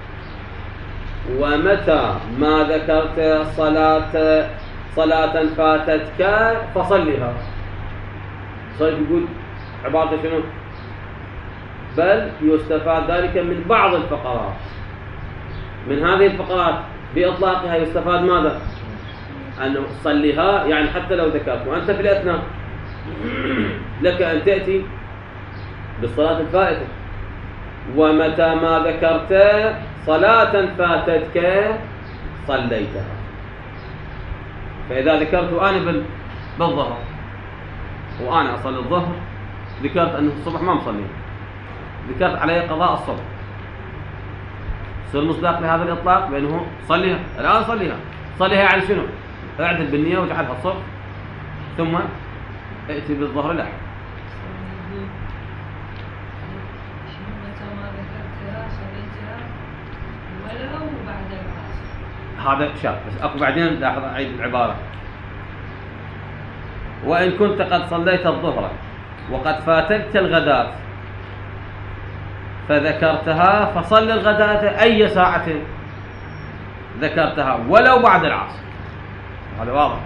ومتى ما ذكرت صلاة صلاة فاتتك فصلها. صحيح يقول عبارة شنو؟ بل يستفاد ذلك من بعض الفقرات. من هذه الفقرات بإطلاقها يستفاد ماذا؟ أنه صليها، يعني حتى لو ذكرت وأنت في الأثناء لك أن تأتي بالصلاة الفائتة. ومتى ما ذكرت صلاة فاتتك صليتها. فإذا ذكرت أنا بالظهر وأنا أصلي الظهر، ذكرت أنه الصبح ما مصلي، ذكرت عليه قضاء الصبح، صير مصداق لهذا الإطلاق بأنه صليها الآن. صليها صليها يعني شنو؟ اعدل بالنية واجعلها الصبح ثم ائتي بالظهر الأحد. هذا شاف بس أكو بعدين لاحظ أعيد العبارة: وإن كنت قد صليت الظهر وقد فاتتك الغداة فذكرتها فصل الغداة أي ساعة ذكرتها ولو بعد العصر. هذا واضح،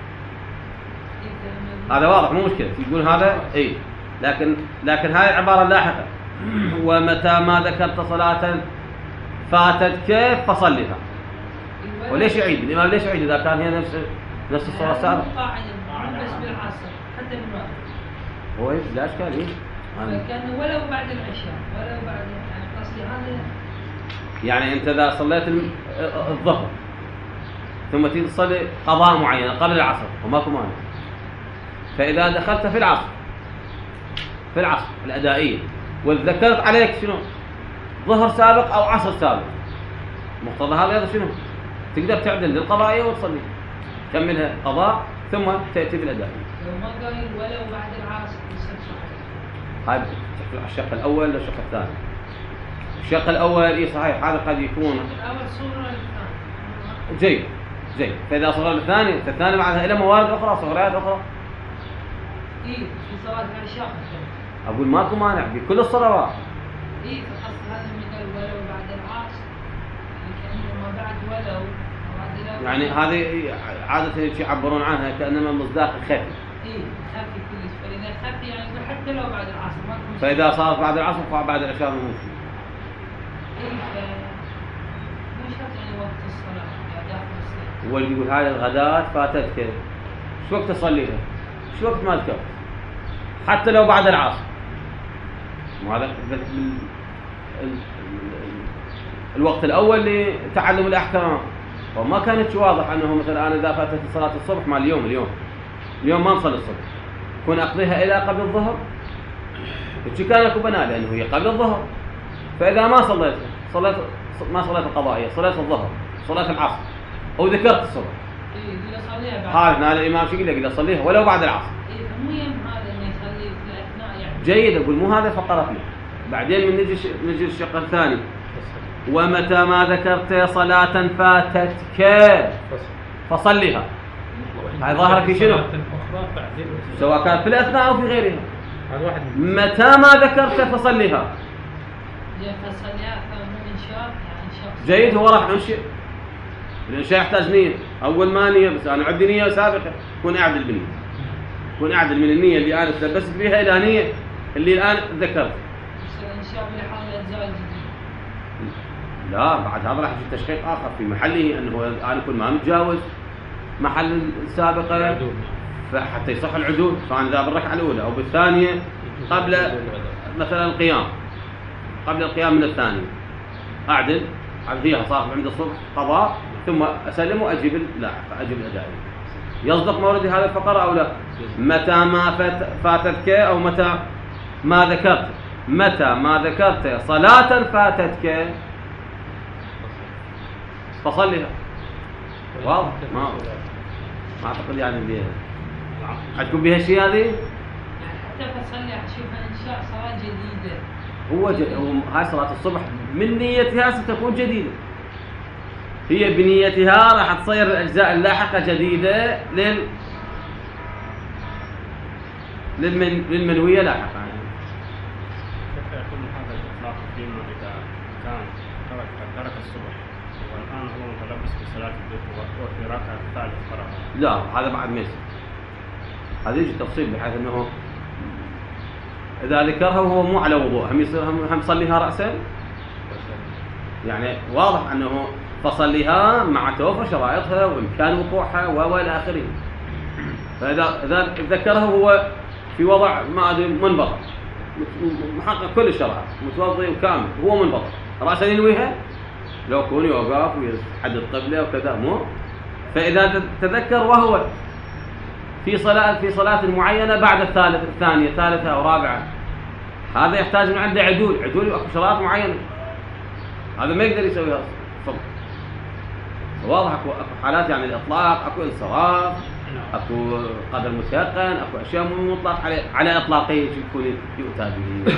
هذا واضح مو مشكلة يقول هذا إيه، لكن لكن هاي العبارة اللاحقة: ومتى ما ذكرت صلاة فاتتك فصلها. وليش يعيد الإمام؟ ليش يعيد إذا كان هي نفس نفس الصلاة السابقة؟ بس بالعصر حتى بالمغرب هو إيه لا إشكال إيه؟ كان ولو بعد العشاء ولو بعد، يعني قصدي هذا. يعني أنت إذا صليت الظهر ثم تيجي تصلي قضاء معين قبل العصر وماكو مانع، فإذا دخلت في العصر في العصر الأدائية وذكرت عليك شنو؟ ظهر سابق أو عصر سابق، مقتضى هذا هذا شنو؟ تقدر تعدل للقضائية وتصلي كملها قضاء ثم تأتي بالأدائية. لو ما قال ولو بعد العصر يصير صحيح. هاي الشق الأول والشق الثاني. الشق الأول إيه صحيح، هذا قد يكون الأول صورة للثاني. جيد جيد. فإذا صغر الثاني الثاني بعدها إلى موارد أخرى صغريات أخرى. إيه في صلاة العشاء. أقول ماكو مانع بكل الصلوات. إيه فقصد هذا من قال ولو بعد العصر، كأنه ما بعد ولو يعني هذه عادة يعبرون عنها كأنما مصداق خفي. إيه خفي كلش، فإذا خفي يعني حتى لو بعد العصر ما تكون. فإذا صارت بعد العصر فبعد العشاء ممكن. إيه ف مو شرط يعني وقت الصلاة يعني داخل الصلاة. هو اللي يقول هاي الغداة فاتتك، شو وقت تصليها؟ شو وقت ما ذكرت؟ حتى لو بعد العصر. وهذا الوقت الأول لتعلم الأحكام، وما كانت واضح أنه مثلا أنا إذا فاتت صلاة الصبح مع اليوم اليوم اليوم ما نصلي الصبح كون أقضيها إلى قبل الظهر، وشي كان لكم بناء لأنه هي قبل الظهر. فإذا ما صليت صليت ما صليت القضائية، صليت الظهر صليت العصر أو ذكرت الصبح، إيه صليها بعد. هذا الإمام شو يقول لك صليها ولو بعد العصر. إيه مو يم هذا إنه يصلي في الأثناء يعني. جيد، أقول مو هذا فقرتنا. بعدين من نجي نجي الشق الثاني: ومتى ما ذكرت صلاة فاتتك فصلها. هاي ظاهرة في شنو؟ سواء كانت في الأثناء أو في غيرها. هذا واحد متى ما ذكرت فصلها. فصلها من إنشاء يعني شخص. جيد، هو راح ينشئ. الإنشاء يحتاج نية. أول ما نية، بس أنا عندي نية سابقة، كون أعدل بالنية. كون أعدل من النية اللي أنا تلبست فيها إلى نية اللي الآن ذكرت. الإنشاء بلحاظ الأجزاء الجديدة. لا، بعد هذا راح يجي تشقيق آخر في محله، أنه الآن يكون ما متجاوز محل السابقة فحتى يصح العدول، سواء ذا بالركعة الأولى أو بالثانية قبل مثلا القيام، قبل القيام من الثانية أعدل فيها صار عند الصبح قضاء، ثم أسلم وأجيب اللاحق، أجيب الأدائي. يصدق موردي هذا الفقرة أو لا؟ متى ما فاتتك أو متى ما ذكرت، متى ما ذكرت صلاة فاتتك فصلها. واضح؟ ما ما أعتقد يعني بيها عندكم بها الشيء هذه؟ حتى فصلي أشوفها إنشاء صلاة جديدة. هو ج... هاي صلاة الصبح من نيتها ستكون جديدة، هي بنيتها راح تصير الأجزاء اللاحقة جديدة لل للمن... للمنوية لاحقة. كيف يكون هذا الإطلاق فيما إذا كان ترك ترك الصبح والآن هو متلبس بصلاة الظهر وفي ركعة الثالث فرغ؟ لا، هذا بعد ما يصير. هذا يجي تفصيل بحيث أنه إذا ذكرها وهو مو على وضوء هم يصير هم هم يصليها رأسا، يعني واضح أنه فصليها مع توفر شرائطها وإمكان وقوعها وإلى آخره. فإذا إذا ذكرها هو في وضع ما أدري منبطح محقق كل الشرائط متوضئ وكامل، هو منبطح رأسا ينويها لو يكون يوقف ويحدد قبله وكذا مو. فإذا تذكر وهو في صلاة في صلاة معينة بعد الثالث الثانية ثالثة أو رابعة، هذا يحتاج من عنده عدول عدول وأكو شرائط معينة، هذا ما يقدر يسويها صبح. واضح أكو حالات يعني الإطلاق، أكو انصراف، أكو قدر متيقن، أكو أشياء مو مطلق على على إطلاقية يكون يؤتى به.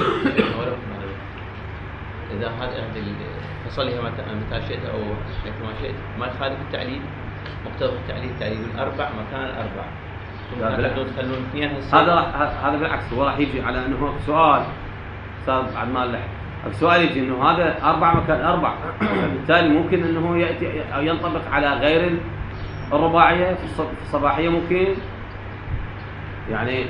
إذا هذا فصلها متى متى شئت أو ما شئت ما يخالف التعليل، مقتضى التعليل تعليل الأربع مكان الأربع. هذا هذا بالعكس، هو راح يجي على انه سؤال صار بعد ما نلحق السؤال يجي انه هذا اربع مكان اربع، بالتالي ممكن انه ياتي او ينطبق على غير الرباعيه في الصباحيه، ممكن يعني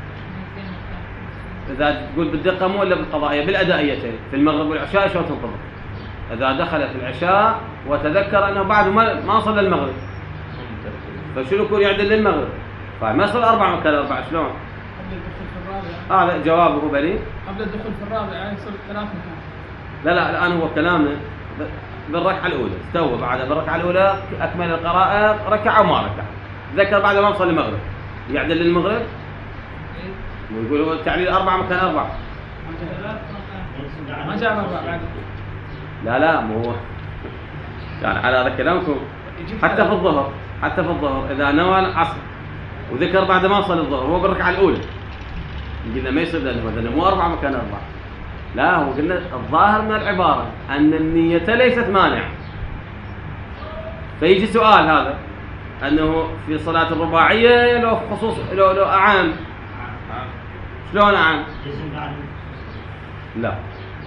اذا تقول بالدقه مو الا بالقضائيه بالادائيتين في المغرب والعشاء شو تنطبق؟ اذا دخل في العشاء وتذكر انه بعد ما ما صلى المغرب فشنو يكون يعدل للمغرب؟ فما يصل أربع مكان أربع شلون؟ قبل الدخول في الرابع. هذا جوابه بلي. قبل الدخول في الرابع يعني يصل ثلاث مكان. لا لا الآن هو كلامه بالركعة الأولى، استوى بعد بالركعة الأولى أكمل القراءة ركعة وما ركع، ذكر بعد ما وصل المغرب يعدل للمغرب ويقول هو التعليل أربع مكان أربع. ما جاء أربع بعد. لا لا مو هو يعني على هذا كلامكم حتى في الظهر حتى في الظهر إذا نوى العصر وذكر بعد ما وصل الظهر هو بالركعة الأولى قلنا ما يصير لأنه مو أربعة مكان أربعة. لا هو قلنا الظاهر من العبارة أن النية ليست مانع، فيجي سؤال هذا أنه في صلاة الرباعية لو خصوص لو لو أعام شلون أعام؟ لا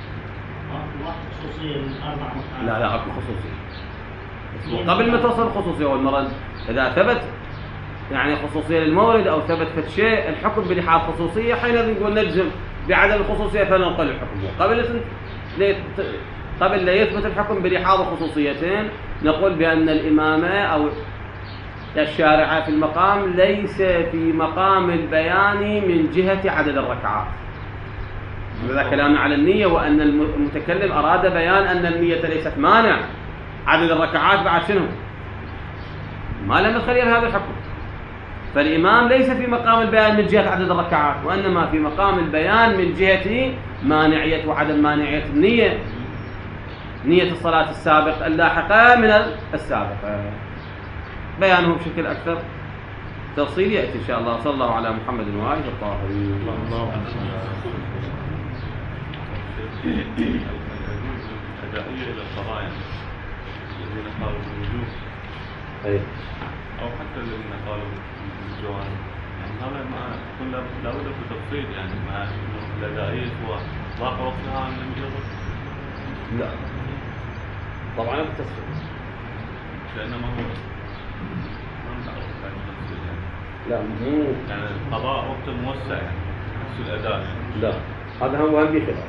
لا لا أكو خصوصية قبل ما توصل الخصوصية والمرض إذا ثبت يعني خصوصية للمورد أو ثبت في شيء الحكم بلحاظ خصوصية حينئذ نقول نجزم بعدم الخصوصية فننقل الحكم. قبل قبل لا يثبت الحكم بلحاظ خصوصيتين نقول بأن الإمامة أو الشارع في المقام ليس في مقام البيان من جهة عدد الركعات. هذا كلامنا على النية وأن المتكلم أراد بيان أن النية ليست مانع، عدد الركعات بعد شنو؟ ما لم يدخل هذا الحكم. فالإمام ليس في مقام البيان من جهة عدد الركعات وإنما في مقام البيان من جهة مانعية وعدم مانعية النية، نية الصلاة السابقة اللاحقة من السابقة. بيانه بشكل أكثر تفصيل يأتي إن شاء الله. صلى الله على محمد وآله الطاهرين. الأدائية إلى القضايا الذين قالوا بالوجوب أي. او حتى للمطالب الجوانب، يعني هذا ما يكون لابد في تفصيل، يعني مع انه الادائيه هو ضاق وقتها عن المجرد. لا طبعا بالتسويق، لانه ما هو ما نعرف عن التفصيل يعني. لا مو يعني القضاء وقت موسع يعني نفس الاداء يعني. لا هذا هو هم خلاف.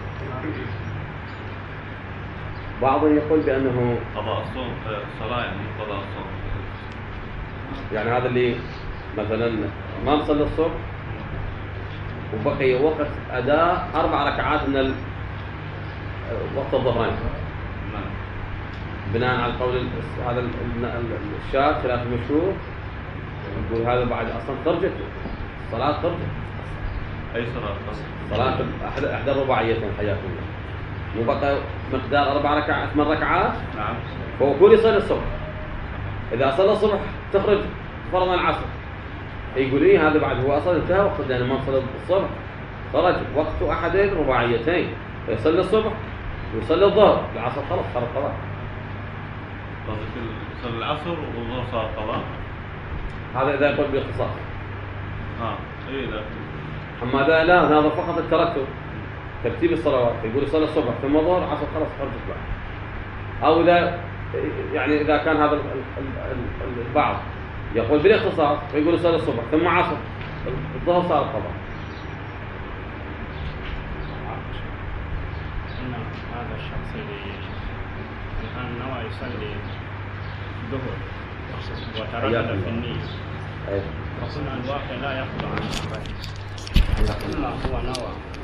بعضهم يقول بأنه قضاء الصوم الصلاة يعني مو قضاء الصوم. يعني هذا اللي مثلا ما نصلي الصبح وبقي وقت أداء أربع ركعات من ال... وقت الظهرين، نعم. بناء على القول الس- هذا ال- ال- الشاذ خلاف المشهور، يقول هذا بعد أصلا خرجت صلاة خرجت اي صلاة قصر. صلاة أحد إحدى الرباعيتين حياكم الله، مو بقى مقدار أربع ركعات ثمان ركعات، نعم. هو كل يصلي الصبح. إذا صلى الصبح تخرج فرضا العصر، يقول إيه هذا بعد هو أصلا انتهى وقت، لأن ما صلى الصبح خرج وقت أحدين رباعيتين، فيصلي الصبح ويصلي الظهر، العصر خلص صار القضاء. قصدك صلى العصر والظهر صار قضاء. هذا إذا يقول باختصار. اه اي لا. أما إذا لا هذا فقط الترتب ترتيب الصلوات، يقول يصلي الصبح ثم الظهر عصر خلص خرجت بعد. أو إذا يعني إذا كان هذا ال- ال- ال- البعض يقول بالاختصار فيقول يصلي الصبح ثم عصر الظهر صار القضاء. إن هذا الشخص اللي الآن نوى يصلي الظهر وتردد في النية، أي. وقلنا الواقع لا يخضع عنه، إلا هو نوى